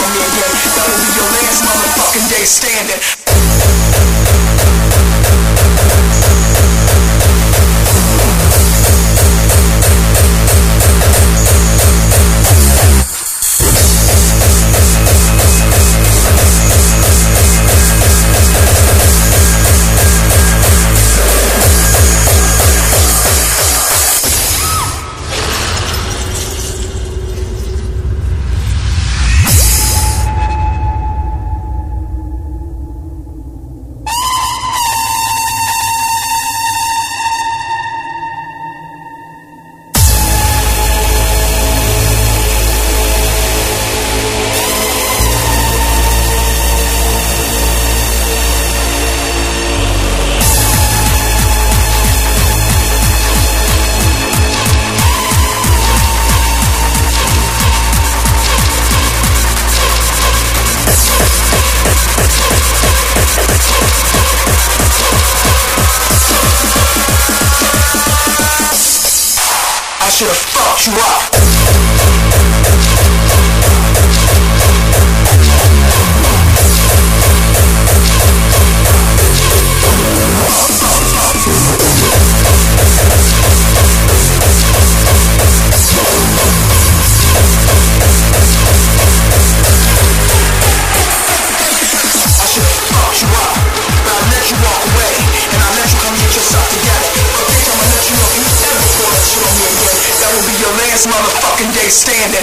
me again. That will be your last motherfucking day standing. I should have fucked you up. Motherfucking day standing.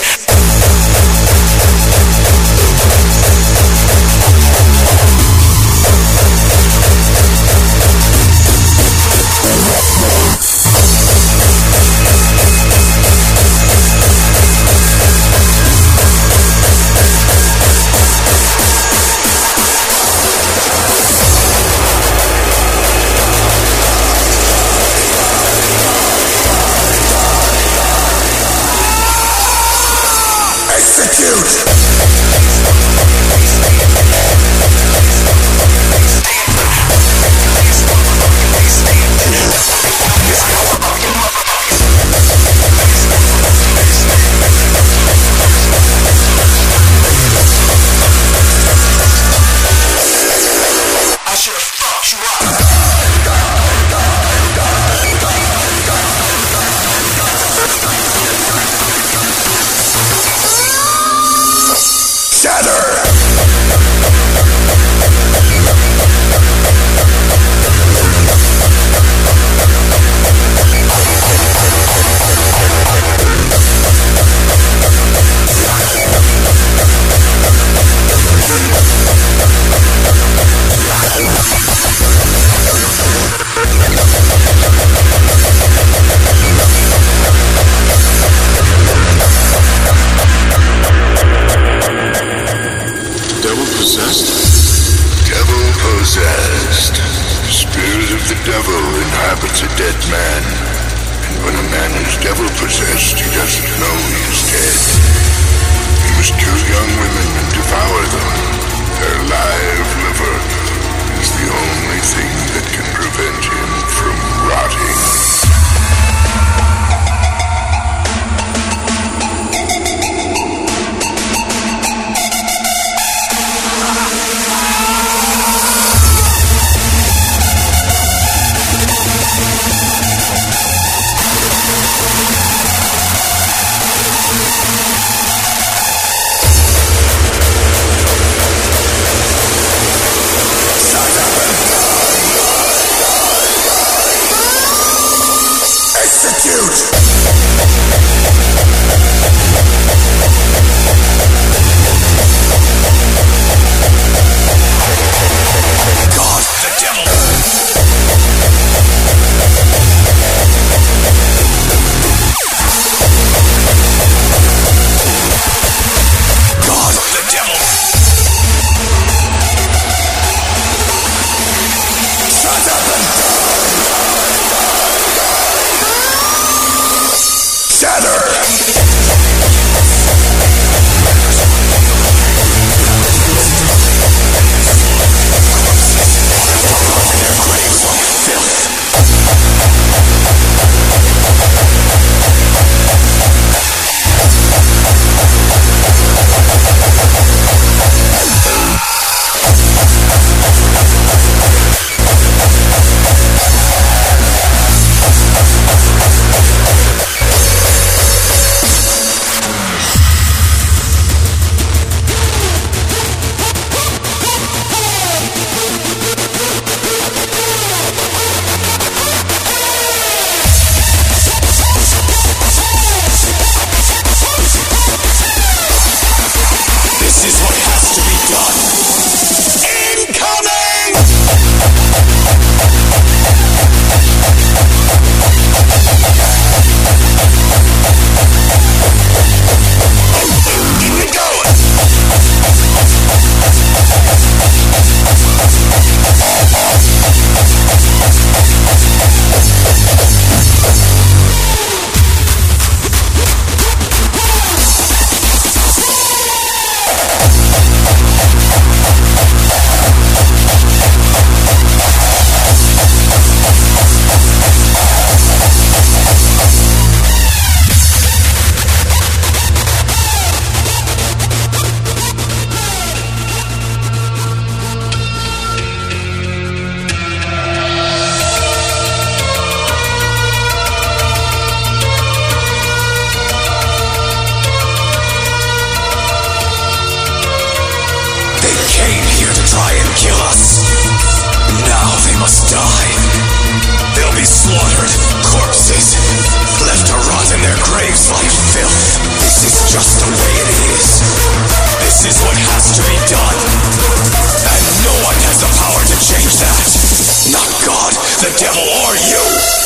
slaughtered, corpses left to rot in their graves like filth. This is just the way it is. This is what has to be done. And no one has the power to change that. Not God, the devil, or you.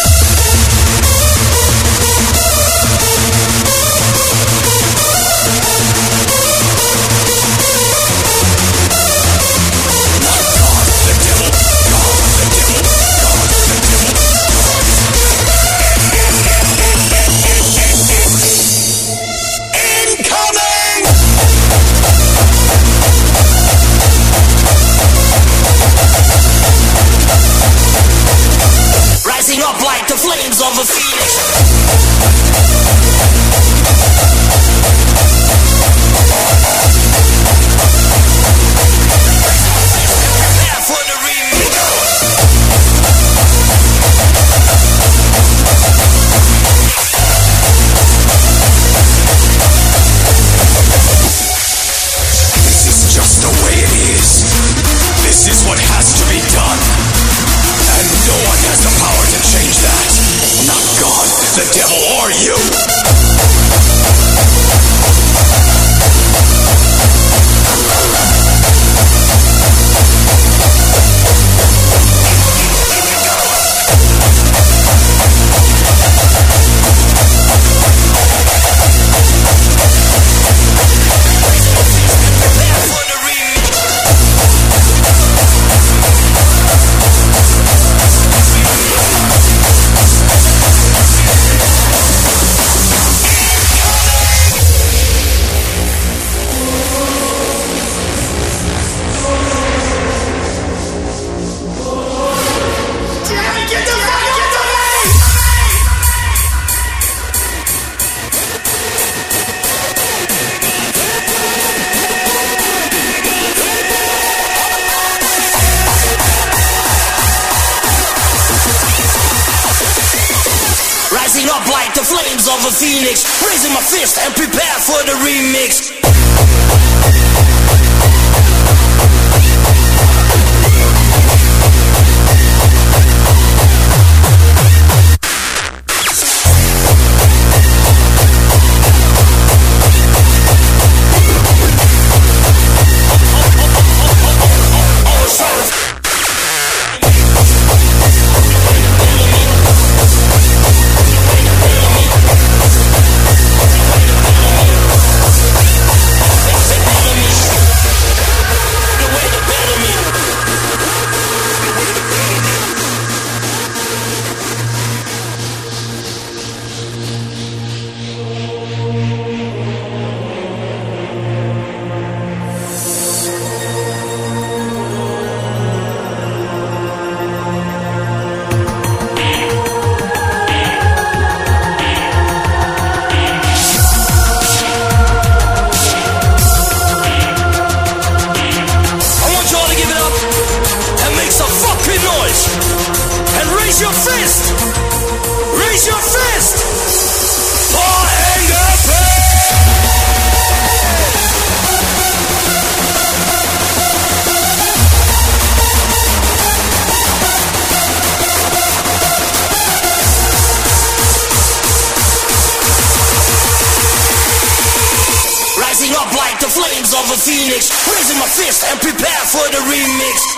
Rising up like the flames of a phoenix. Prepare for the remix. This is just the way it is. This is what has to be done. And no one has the power to change that. Not God, the devil, or you. Rising up like the flames of a phoenix, raising my fist and prepare for the remix. Raise your fist! Raise your fist! For anger Rising up like the flames of a phoenix, raising my fist and prepare for the remix.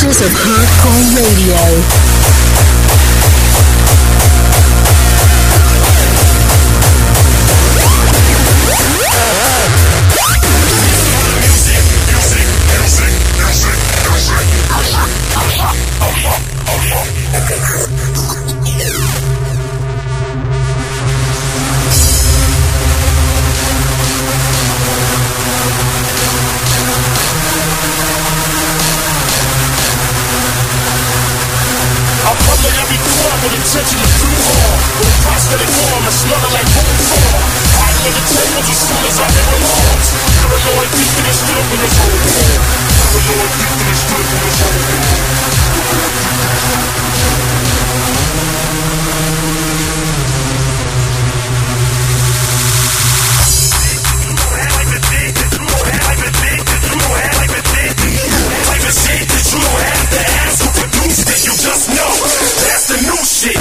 Masters of Hardcore Radio. Attention is too hard. With a prosthetic form and slaughter like boom form. Hiding on the tables as soon as I hear alarms. Paranoid thinking it's still in his whole form. Paranoid thinking it's still in his whole You don't have to ask who produced it, you just know. That's the new shit.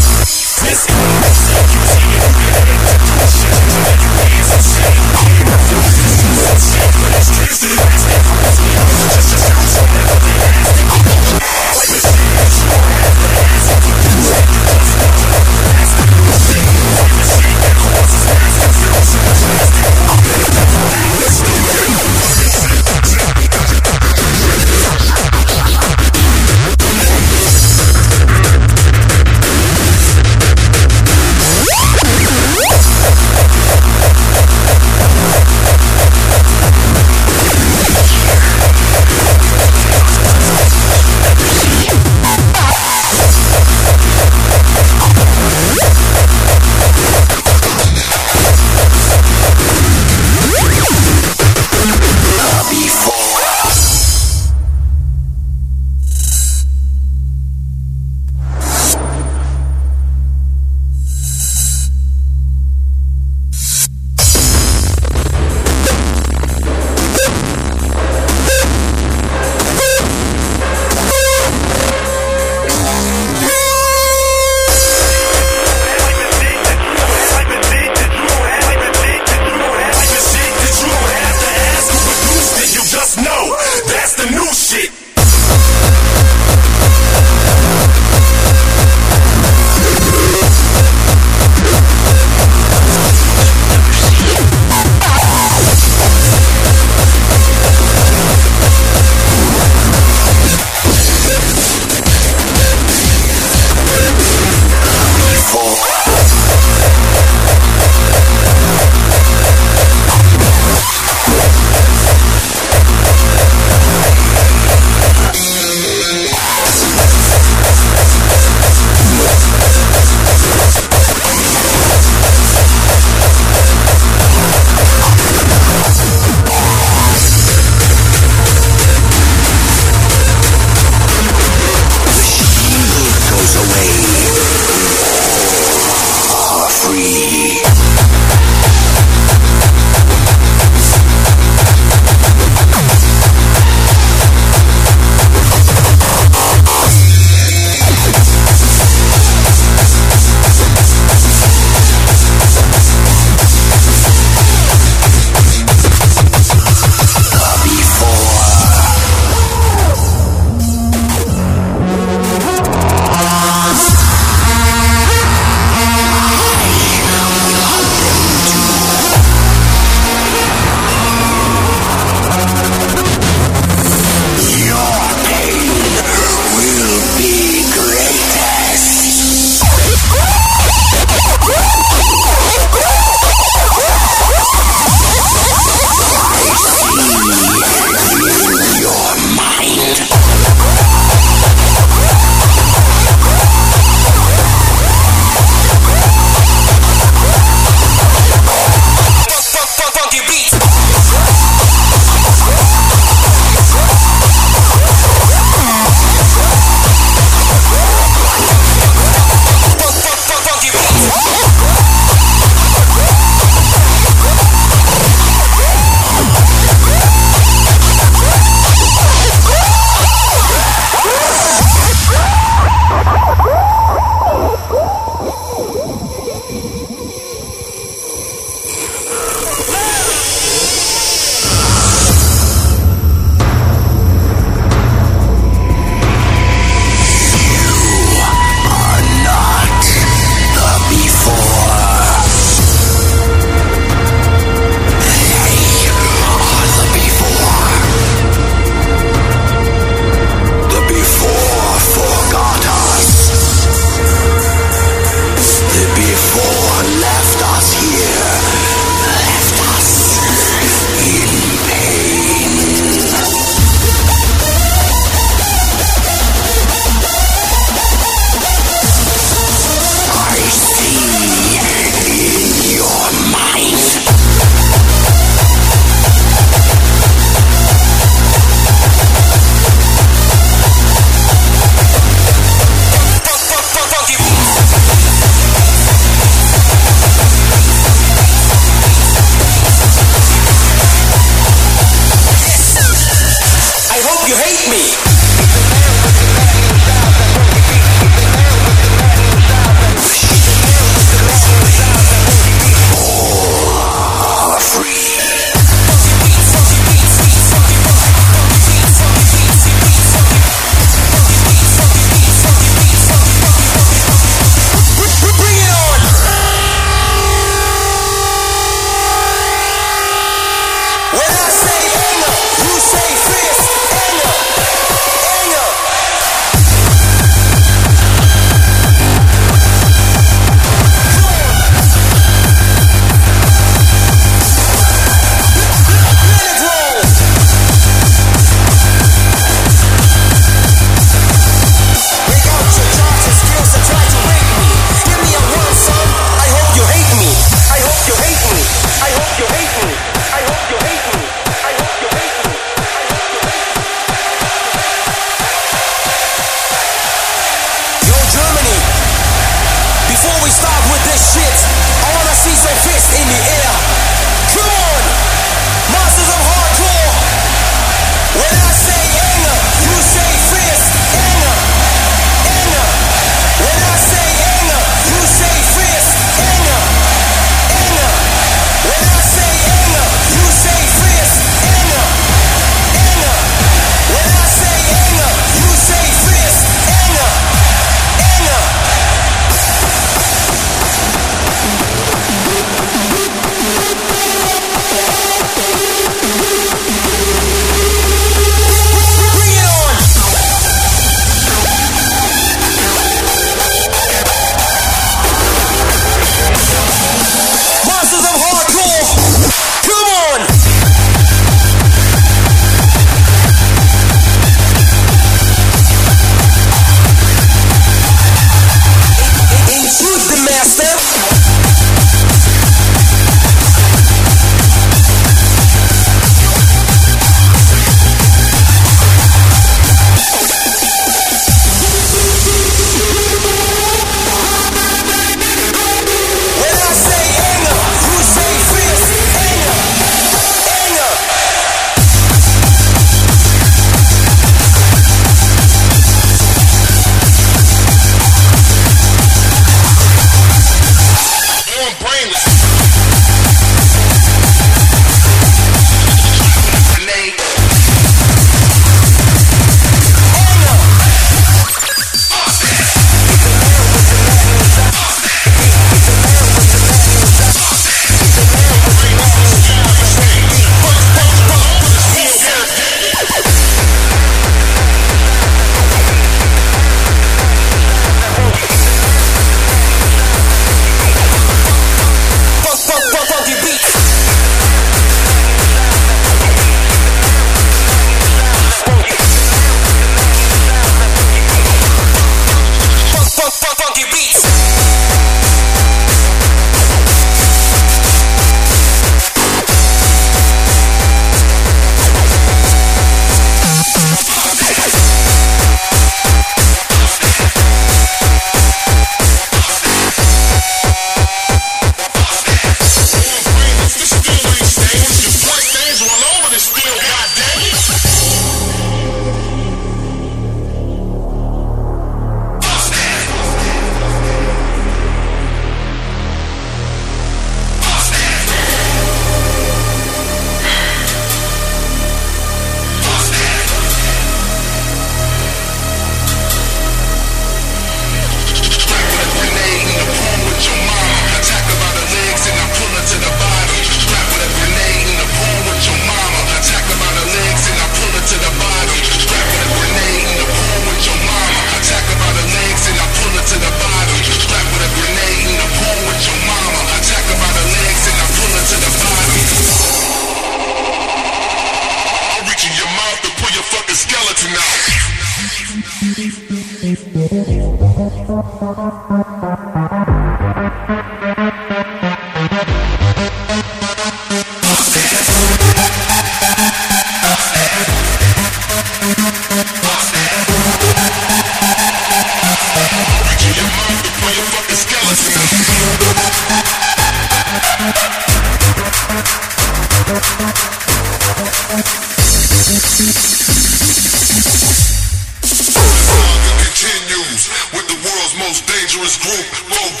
Continues with the world's most dangerous group.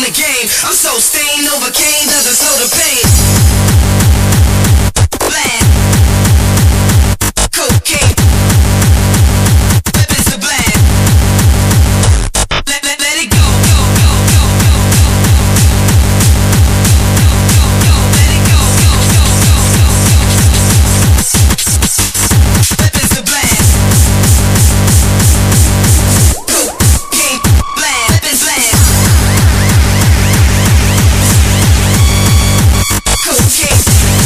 the game. I'm so stained, overcame, doesn't slow the pain. Blast. Cocaine. Weapons to blast. Let it go. Let it go. Weapons to blast. Cocaine. Blast. Weapons blast. Cocaine.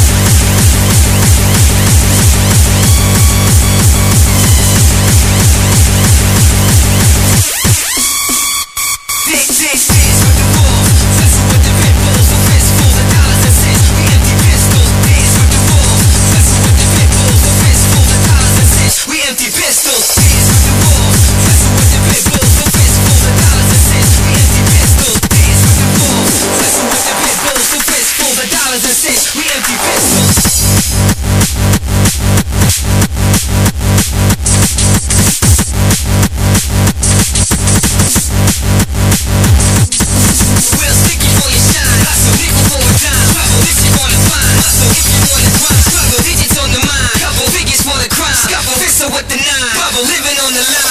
Dance with the wolves, wrestle with the pit bulls, for fistfuls of dollars and cents. We empty pistols. Dance with the wolves, wrestle with the pit bulls, for fistfuls of dollars and cents. We empty pistols. Dance with the wolves, wrestle with the pit bulls, for fistfuls of dollars and cents. We empty pistols. Dance with the wolves, wrestle with the pit bulls, for fistfuls of dollars and cents. We empty pistols. Real sticky for your shine. Hustle, nickel for a dime. Trouble, this you wanna find. Hustle, if you wanna grind. Struggle, digits on the mind. Couple figures for the crime. Scuffle, pistol with the nine. Bubble, living on the line.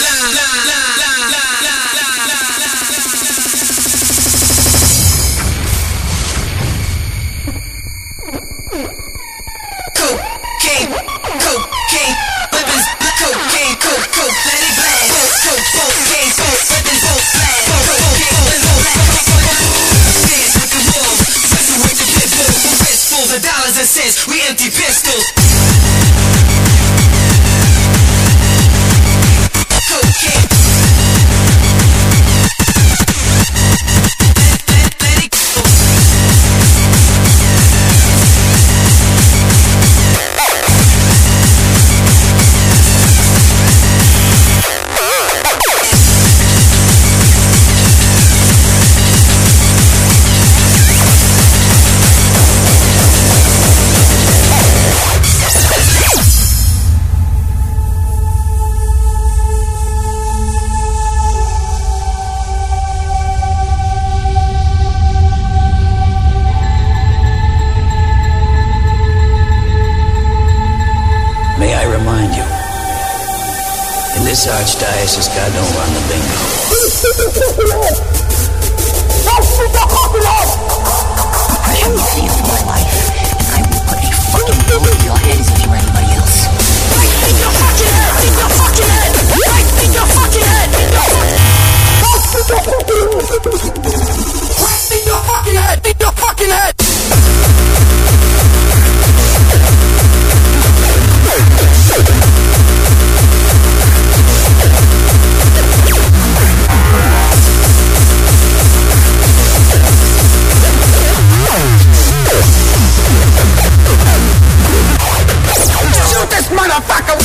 Cocaine, cocaine, weapons, cocaine, coke, let it blast. Cocaine, weapons, blast. Cocaine, dance with the wolves, wrestle with the pit bulls, for fistfuls of dollars and cents. We empty pistols. Cocaine. Let it go. May I remind you, in this archdiocese, God don't run the bingo. I have the fear for my life, and I will put a fucking bullet in your head as if you were anybody else. Right in your fucking head! In your fucking head! Right in your fucking head! In your fucking head! In your fucking head! Shoot this motherfucker!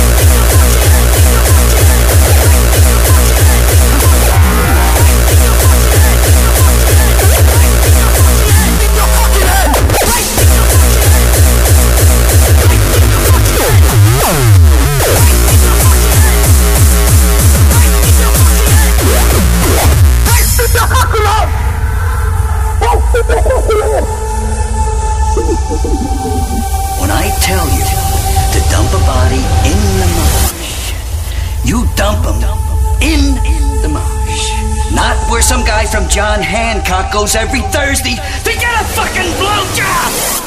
When I tell you to dump a body in the marsh, you dump them in the marsh. Not where some guy from John Hancock goes every Thursday to get a fucking blowjob!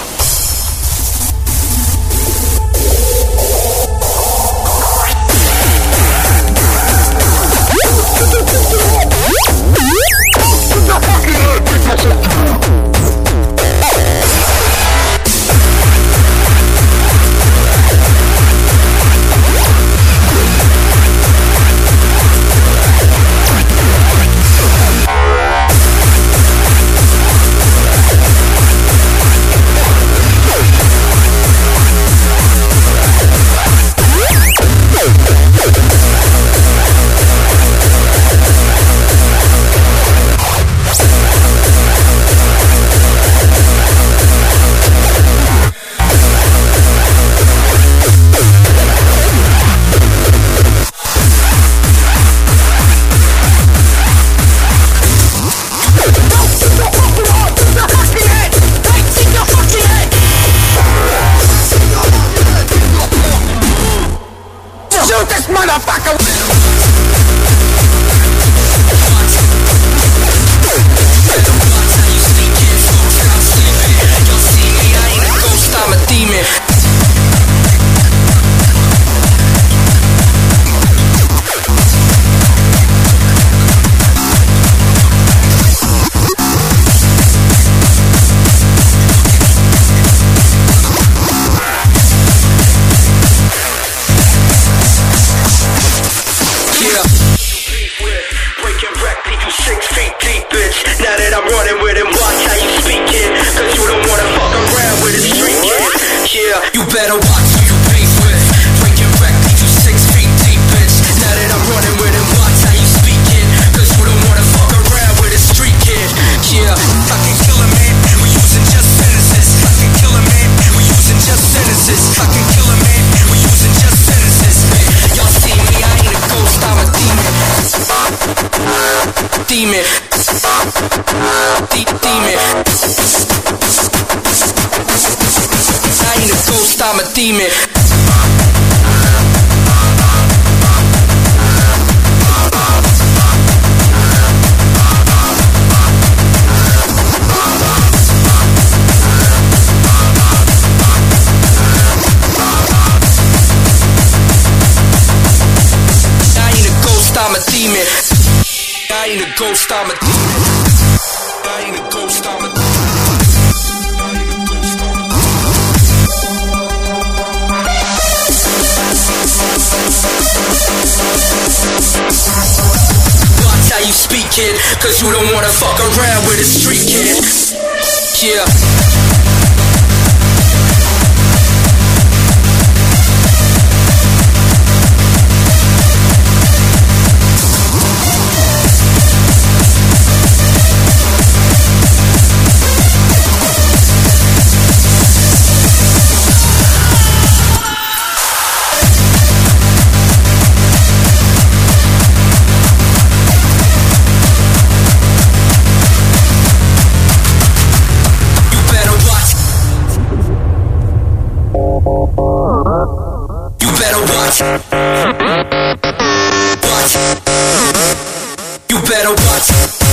demon. I ain't a ghost, I'm a demon. I'm a demon. I ain't a ghost, I'm a demon. I ain't a ghost, I'm a demon. Watch how you speak, kid, cause you don't wanna fuck around with a street kid. Yeah. You better watch.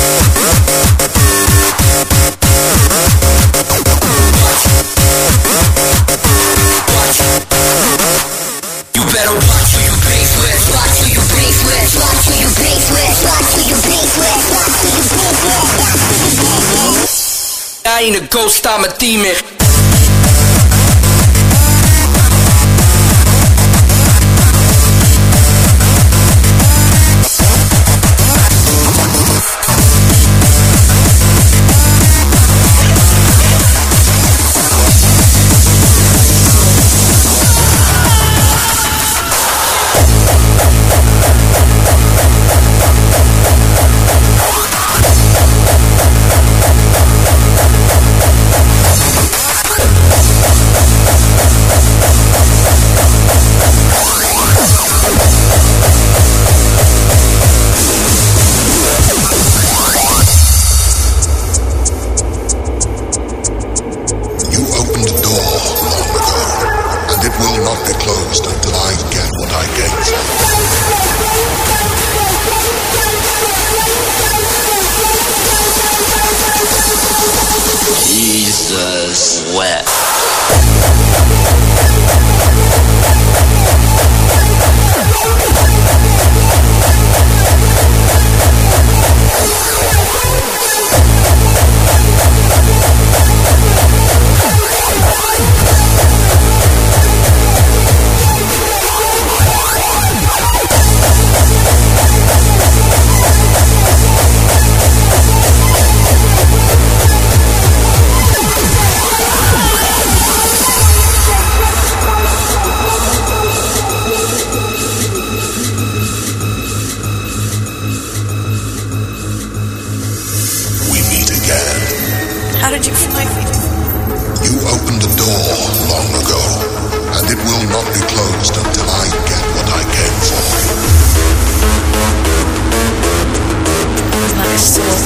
You better watch who you base with. Watch who you base with. Watch who you base with. Watch who you base with. Watch who you base with. I ain't a ghost, I'm a demon. Jesus wept. How did you find me? You opened the door long ago, and it will not be closed until I get what I came for. My soul.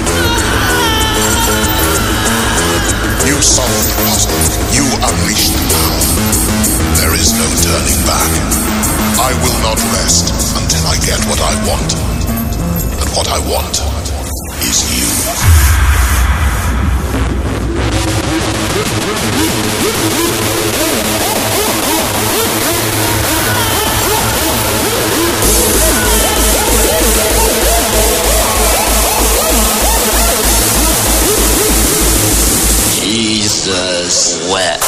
You solved the puzzle. You unleashed the power. There is no turning back. I will not rest until I get what I want. And what I want is you. Jesus wept.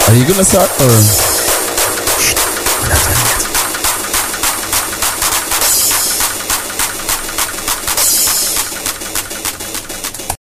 Are you gonna start or? Shh. We're not done yet.